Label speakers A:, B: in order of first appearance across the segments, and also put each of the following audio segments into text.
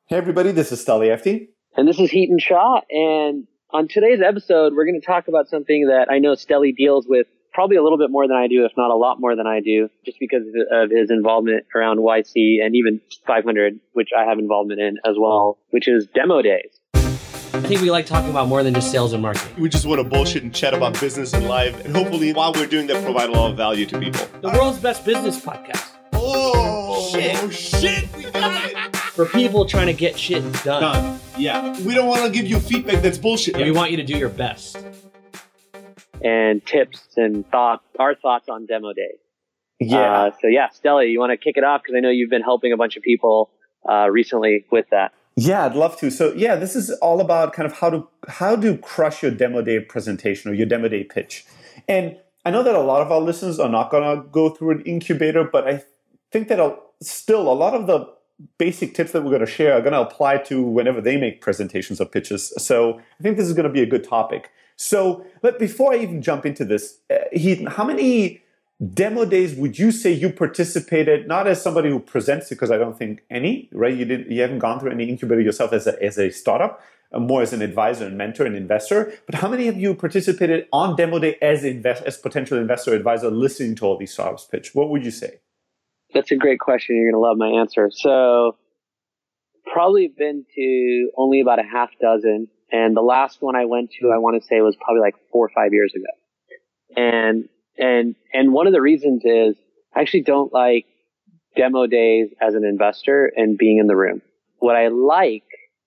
A: Hey everybody, this is Stali FT.
B: And this is Heaton Shaw. And on today's episode, we're going to talk about something that I know Steli deals with probably a little bit more than I do, if not a lot more than I do, just because of his involvement around YC and even 500, which I have involvement in as well, which is demo days.
C: I think we like talking about more than just sales and marketing.
A: We just want to bullshit and chat about business and life, and hopefully while we're doing that, provide a lot of value to people.
C: The world's best business podcast.
A: Oh, shit, we got it.
C: For people trying to get shit done.
A: Yeah. We don't want to give you feedback that's bullshit.
C: We want you to do your best.
B: And tips and our thoughts on demo days.
A: Yeah.
B: Steli, you want to kick it off? Because I know you've been helping a bunch of people recently with that.
A: Yeah, I'd love to. So yeah, this is all about kind of how to crush your demo day presentation or your demo day pitch. And I know that a lot of our listeners are not going to go through an incubator, but I think that still a lot of the basic tips that we're going to share are going to apply to whenever they make presentations or pitches. So I think this is going to be a good topic. So, but before I even jump into this, Heaton, how many demo days would you say you participated, not as somebody who presents, because I don't think any, right? You haven't gone through any incubator yourself as a startup, more as an advisor and mentor and investor. But how many of you participated on demo day as potential investor advisor listening to all these startups pitch? What would you say?
B: That's a great question. You're going to love my answer. So probably been to only about a half dozen. And the last one I went to, I want to say was probably like 4 or 5 years ago. And one of the reasons is I actually don't like demo days as an investor and being in the room. What I like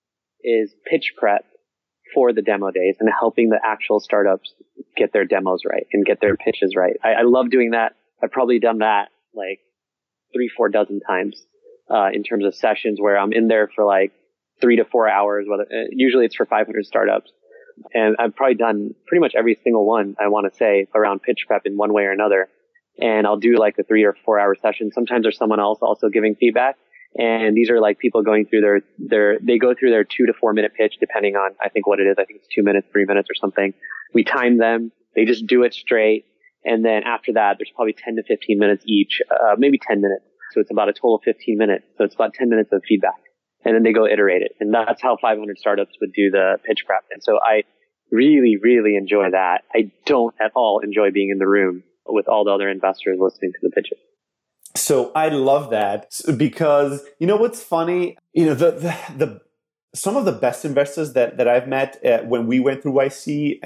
B: is pitch prep for the demo days and helping the actual startups get their demos right and get their pitches right. I love doing that. I've probably done that like 3-4 dozen times, in terms of sessions where I'm in there for like 3 to 4 hours, usually it's for 500 startups. And I've probably done pretty much every single one, I want to say, around pitch prep in one way or another. And I'll do like a 3 or 4 hour session. Sometimes there's someone else also giving feedback. And these are like people going through they go through their 2 to 4 minute pitch, depending on, I think what it is. I think it's 2 minutes, 3 minutes or something. We time them. They just do it straight. And then after that, there's probably 10 to 15 minutes each, maybe 10 minutes. So it's about a total of 15 minutes. So it's about 10 minutes of feedback. And then they go iterate it. And that's how 500 startups would do the pitch prep. And so I really, really enjoy that. I don't at all enjoy being in the room with all the other investors listening to the pitches.
A: So I love that because, you know, what's funny, you know, the some of the best investors that I've met when we went through YC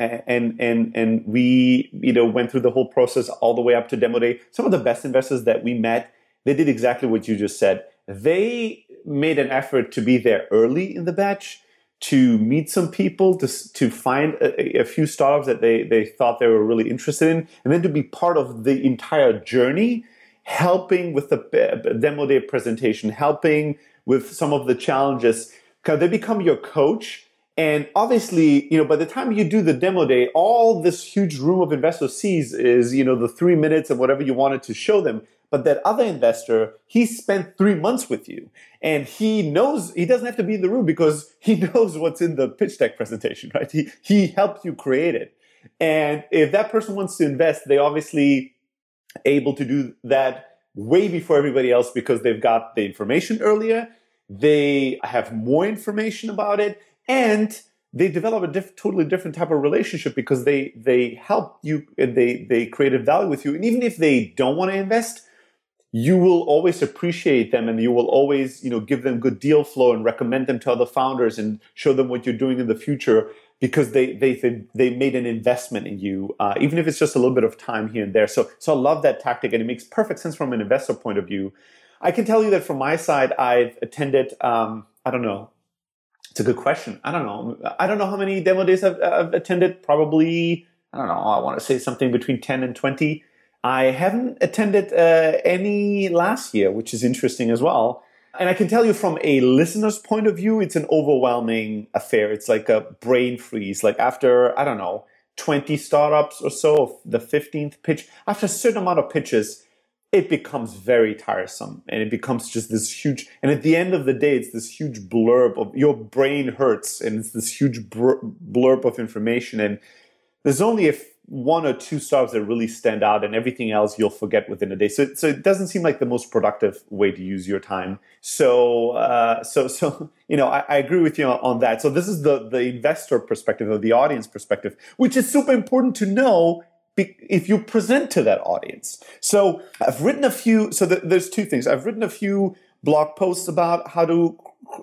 A: and we, you know, went through the whole process all the way up to demo day, some of the best investors that we met, they did exactly what you just said. They made an effort to be there early in the batch, to meet some people, to find a few startups that they thought they were really interested in, and then to be part of the entire journey, helping with the demo day presentation, helping with some of the challenges. Because they become your coach. And obviously, you know, by the time you do the demo day, all this huge room of investors sees is, you know, the 3 minutes of whatever you wanted to show them. But that other investor, he spent 3 months with you, and he knows he doesn't have to be in the room because he knows what's in the pitch deck presentation, right? He helped you create it. And if that person wants to invest, they obviously able to do that way before everybody else because they've got the information earlier. They have more information about it, and they develop a totally different type of relationship because they help you and they created value with you. And even if they don't want to invest, you will always appreciate them, and you will always, you know, give them good deal flow and recommend them to other founders and show them what you're doing in the future because they made an investment in you, even if it's just a little bit of time here and there. So I love that tactic, and it makes perfect sense from an investor point of view. I can tell you that from my side, I've attended, I don't know. It's a good question. I don't know how many demo days I've attended. Probably, I don't know. I want to say something between 10 and 20. I haven't attended any last year, which is interesting as well. And I can tell you from a listener's point of view, it's an overwhelming affair. It's like a brain freeze. Like after, I don't know, 20 startups or so, the 15th pitch, after a certain amount of pitches, it becomes very tiresome, and it becomes just this huge, and at the end of the day, it's this huge blurb of, your brain hurts, and it's this huge blurb of information, and there's only one or two startups that really stand out, and everything else you'll forget within a day. So it doesn't seem like the most productive way to use your time. So I agree with you on that. So this is the investor perspective or the audience perspective, which is super important to know if you present to that audience. So I've written a few. So there's two things. I've written a few blog posts about how to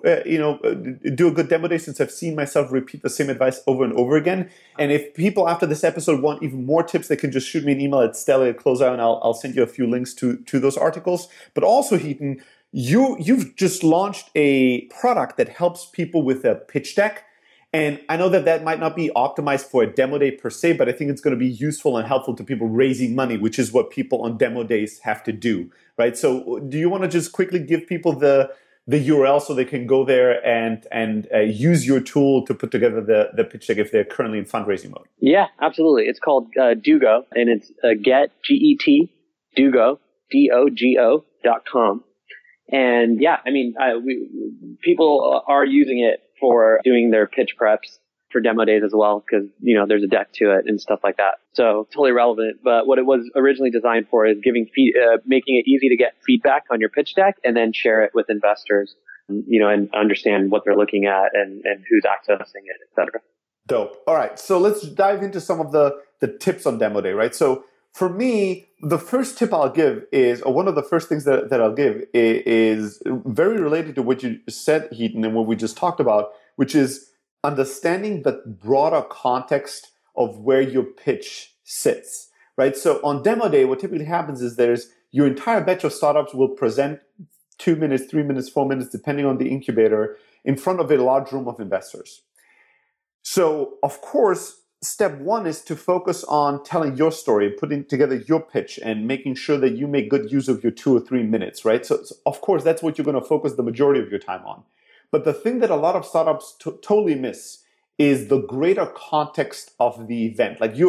A: do a good demo day, since I've seen myself repeat the same advice over and over again. And if people after this episode want even more tips, they can just shoot me an email at Stella@Closeout, and I'll send you a few links to those articles. But also, Hiten, you've just launched a product that helps people with a pitch deck. And I know that might not be optimized for a demo day per se, but I think it's going to be useful and helpful to people raising money, which is what people on demo days have to do, right? So do you want to just quickly give people the URL so they can go there and use your tool to put together the pitch deck if they're currently in fundraising mode?
B: Yeah, absolutely. It's called Dugo, and it's get, G-E-T, Dugo, DOGO.com. And yeah, I mean, people are using it for doing their pitch preps for demo days as well, because, there's a deck to it and stuff like that. So totally relevant. But what it was originally designed for is making it easy to get feedback on your pitch deck and then share it with investors, and understand what they're looking at and who's accessing it, et cetera.
A: Dope. All right. So let's dive into some of the tips on demo day, right? So for me, the first tip I'll give one of the first things that I'll give is very related to what you said, Hiten, and what we just talked about, which is understanding the broader context of where your pitch sits, right? So on demo day, what typically happens is there's your entire batch of startups will present 2 minutes, 3 minutes, 4 minutes, depending on the incubator, in front of a large room of investors. So, of course, step one is to focus on telling your story, putting together your pitch, and making sure that you make good use of your 2 or 3 minutes, right? So of course, that's what you're going to focus the majority of your time on. But the thing that a lot of startups totally miss is the greater context of the event. Like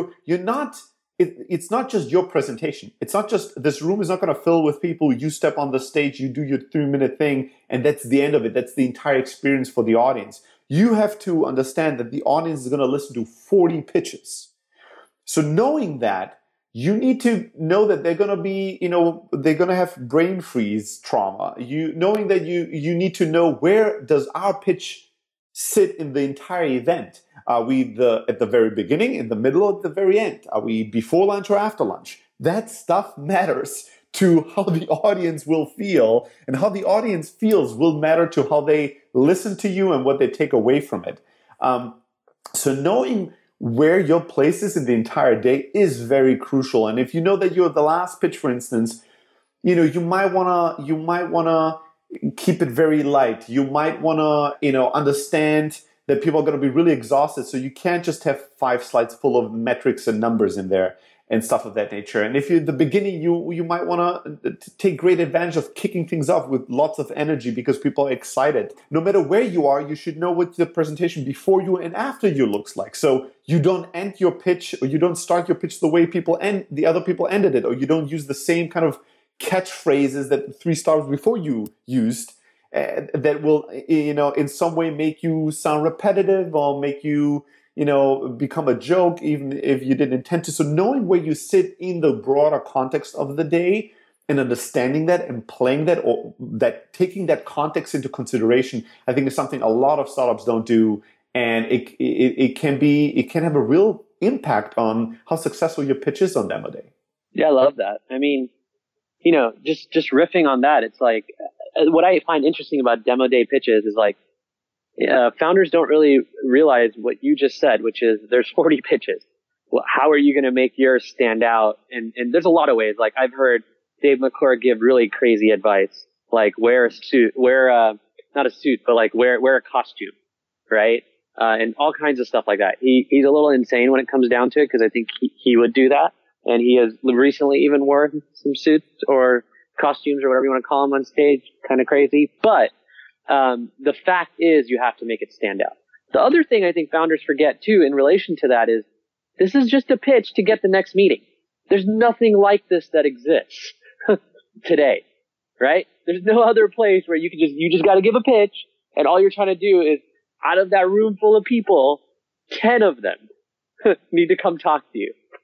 A: it's not just your presentation. It's not just, this room is not going to fill with people. You step on the stage, you do your 3-minute thing, and that's the end of it. That's the entire experience for the audience. You have to understand that the audience is going to listen to 40 pitches. So knowing that, you need to know that they're going to be, they're going to have brain freeze trauma. Knowing that you need to know, where does our pitch sit in the entire event? Are we at the very beginning, in the middle, at the very end? Are we before lunch or after lunch? That stuff matters to how the audience will feel, and how the audience feels will matter to how they listen to you and what they take away from it. So knowing where your place is in the entire day is very crucial. And if you know that you're the last pitch, for instance, you might wanna keep it very light. You might wanna, understand that people are going to be really exhausted. So you can't just have 5 slides full of metrics and numbers in there and stuff of that nature. And if you're at the beginning, you might want to take great advantage of kicking things off with lots of energy because people are excited. No matter where you are, you should know what the presentation before you and after you looks like. So you don't end your pitch, or you don't start your pitch the way the other people ended it, or you don't use the same kind of catchphrases that the 3 stars before you used. That will, in some way make you sound repetitive, or make you, become a joke, even if you didn't intend to. So knowing where you sit in the broader context of the day, and understanding that and playing that, or that taking that context into consideration, I think is something a lot of startups don't do, and it can have a real impact on how successful your pitch is on demo day.
B: Yeah, I love that. I mean, just riffing on that, it's like, what I find interesting about demo day pitches is like, founders don't really realize what you just said, which is there's 40 pitches. Well, how are you going to make yours stand out? And there's a lot of ways. Like, I've heard Dave McClure give really crazy advice, like wear a suit, not a suit, but like wear a costume, right? And all kinds of stuff like that. He's a little insane when it comes down to it, because I think he would do that. And he has recently even worn some suits or costumes or whatever you want to call them on stage. Kind of crazy. But the fact is, you have to make it stand out. The other thing I think founders forget too in relation to that is, this is just a pitch to get the next meeting. There's nothing like this that exists today, right? There's no other place where you just got to give a pitch, and all you're trying to do is, out of that room full of people, 10 of them need to come talk to you,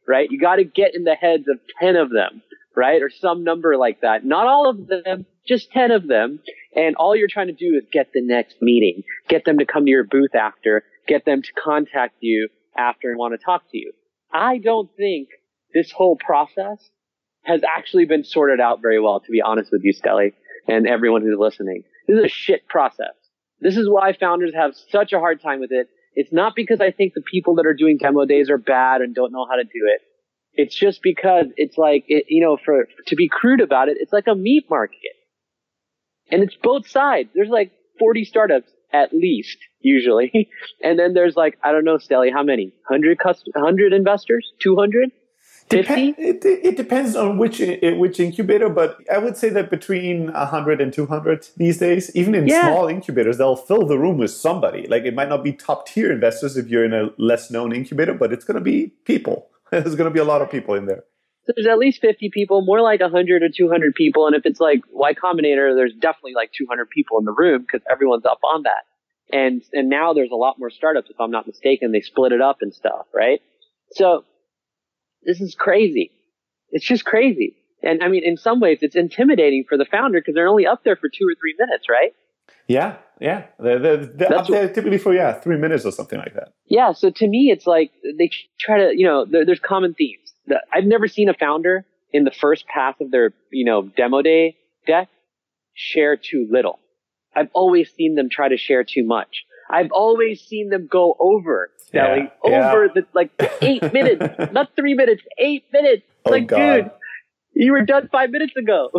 B: right? You got to get in the heads of 10 of them, right? Or some number like that. Not all of them, just 10 of them. And all you're trying to do is get the next meeting, get them to come to your booth after, get them to contact you after and want to talk to you. I don't think this whole process has actually been sorted out very well, to be honest with you, Stelly, and everyone who's listening. This is a shit process. This is why founders have such a hard time with it. It's not because I think the people that are doing demo days are bad and don't know how to do it. It's just because it's like, to be crude about it, it's like a meat market. And it's both sides. There's like 40 startups at least, usually. And then there's like, I don't know, Stelly, how many? 100 investors? 200? 50?
A: It depends on which incubator, but I would say that between 100 and 200 these days, even in small incubators, they'll fill the room with somebody. Like, it might not be top tier investors if you're in a less known incubator, but it's going to be people. There's going to be a lot of people in there.
B: So there's at least 50 people, more like 100 or 200 people. And if it's like Y Combinator, there's definitely like 200 people in the room because everyone's up on that. And now there's a lot more startups, if I'm not mistaken. They split it up and stuff, right? So this is crazy. It's just crazy. And I mean, in some ways, it's intimidating for the founder because they're only up there for 2 or 3 minutes, right?
A: Yeah. They're up there typically for, 3 minutes or something like that.
B: Yeah. So to me, it's like they try to, there's common themes. I've never seen a founder in the first pass of their, demo day deck share too little. I've always seen them try to share too much. I've always seen them go over, Stelly, over the 8 minutes, not 3 minutes, 8 minutes.
A: Oh, God.
B: Dude, you were done 5 minutes ago.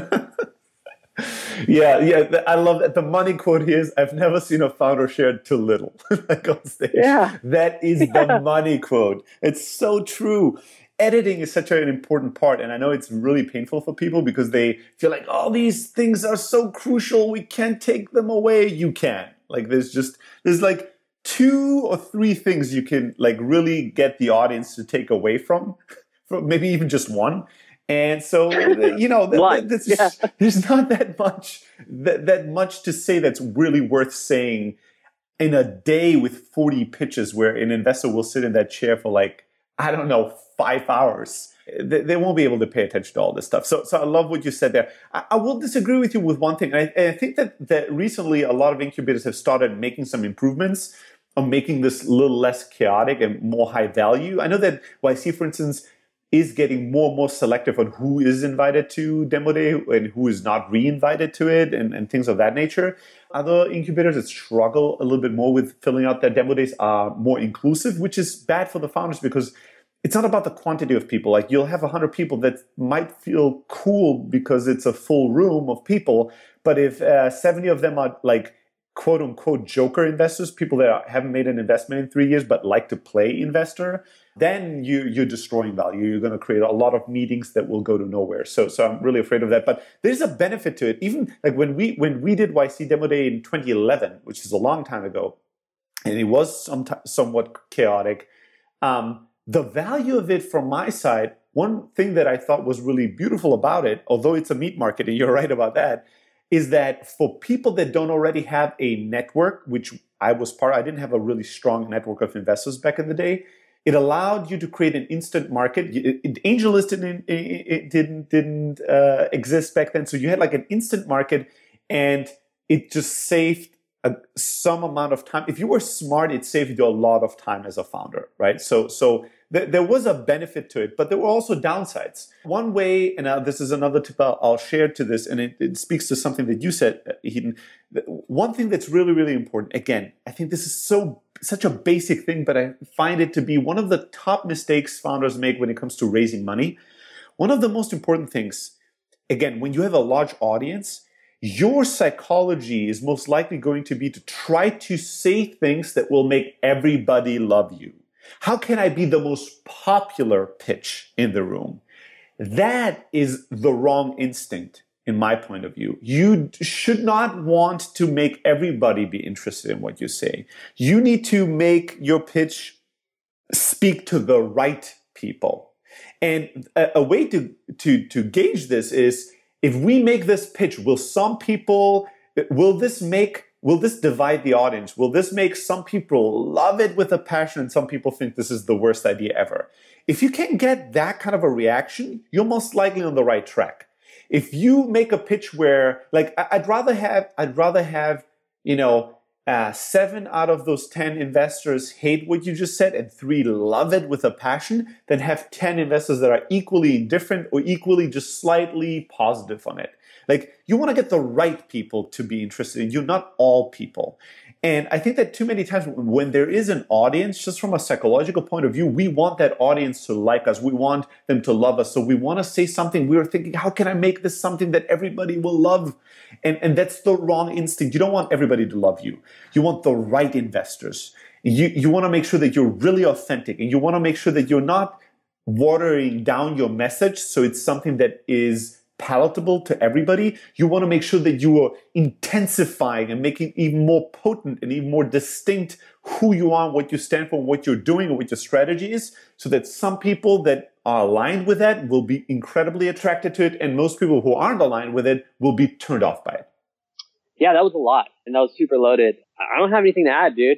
A: Yeah. I love that. The money quote here is, I've never seen a founder share too little on stage.
B: Yeah.
A: That is the money quote. It's so true. Editing is such an important part, and I know it's really painful for people because they feel like, oh, these things are so crucial, we can't take them away. You can. Like, there's like 2 or 3 things you can like really get the audience to take away from maybe even just one. And so, there's not that much to say that's really worth saying in a day with 40 pitches where an investor will sit in that chair for 5 hours. They won't be able to pay attention to all this stuff. So I love what you said there. I will disagree with you with one thing. I think that recently a lot of incubators have started making some improvements on making this a little less chaotic and more high value. I know that YC, for instance, is getting more and more selective on who is invited to demo day and who is not re-invited to it and things of that nature. Other incubators that struggle a little bit more with filling out their demo days are more inclusive, which is bad for the founders because it's not about the quantity of people. Like, you'll have 100 people that might feel cool because it's a full room of people. But if 70 of them are like quote unquote joker investors, people that haven't made an investment in 3 years but like to play investor, then you're destroying value. You're going to create a lot of meetings that will go to nowhere. So I'm really afraid of that. But there's a benefit to it. Even like when we did YC Demo Day in 2011, which is a long time ago, and it was somewhat chaotic. The value of it from my side, one thing that I thought was really beautiful about it, although it's a meat market, and you're right about that, is that for people that don't already have a network, which I was part, I didn't have a really strong network of investors back in the day. It allowed you to create an instant market. AngelList didn't exist back then, so you had like an instant market, and it just saved some amount of time. If you were smart, it saved you a lot of time as a founder, right? So there was a benefit to it, but there were also downsides. One way, and this is another tip I'll share to this, and it speaks to something that you said, Eden. One thing that's really, really important, again, I think this is such a basic thing, but I find it to be one of the top mistakes founders make when it comes to raising money. One of the most important things, again, when you have a large audience, your psychology is most likely going to be to try to say things that will make everybody love you. How can I be the most popular pitch in the room? That is the wrong instinct, in my point of view. You should not want to make everybody be interested in what you say. You need to make your pitch speak to the right people. And a way to gauge this is, if we make this pitch, will this make will this divide the audience? Will this make some people love it with a passion and some people think this is the worst idea ever? If you can get that kind of a reaction, you're most likely on the right track. If you make a pitch where, like, I'd rather have, 7 out of those 10 investors hate what you just said and 3 love it with a passion than have 10 investors that are equally indifferent or equally just slightly positive on it. Like, you want to get the right people to be interested in you, not all people. And I think that too many times when there is an audience, just from a psychological point of view, we want that audience to like us. We want them to love us. So we want to say something. We were thinking, how can I make this something that everybody will love? And that's the wrong instinct. You don't want everybody to love you. You want the right investors. You want to make sure that you're really authentic, and you want to make sure that you're not watering down your message so it's something that is palatable to everybody. You want to make sure that you are intensifying and making even more potent and even more distinct who you are, what you stand for, what you're doing, or what your strategy is, so that some people that are aligned with that will be incredibly attracted to it, and most people who aren't aligned with it will be turned off by it.
B: Yeah, that was a lot, and that was super loaded. I don't have anything to add, dude.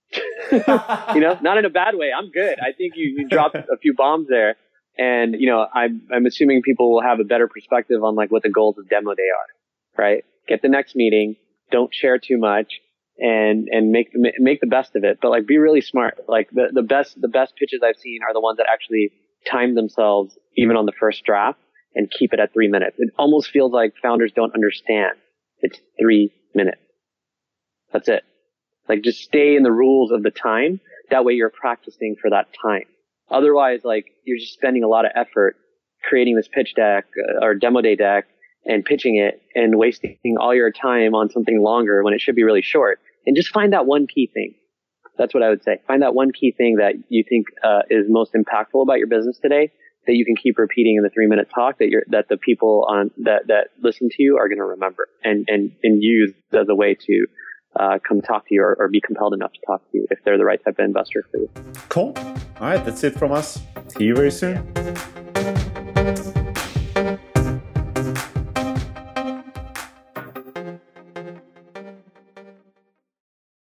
B: Not in a bad way. I'm good. I think you dropped a few bombs there. And, I'm assuming people will have a better perspective on like what the goals of demo day are, right? Get the next meeting, don't share too much, and make the best of it. But like, be really smart. Like the best pitches I've seen are the ones that actually time themselves even on the first draft and keep it at 3 minutes. It almost feels like founders don't understand. It's 3 minutes. That's it. Like, just stay in the rules of the time. That way you're practicing for that time. Otherwise, like, you're just spending a lot of effort creating this pitch deck or demo day deck and pitching it and wasting all your time on something longer when it should be really short. And just find that one key thing. That's what I would say. Find that one key thing that you think is most impactful about your business today that you can keep repeating in the 3-minute talk that the people that listen to you are going to remember and use as a way to come talk to you or be compelled enough to talk to you if they're the right type of investor for you.
A: Cool. All right, that's it from us. See you very soon.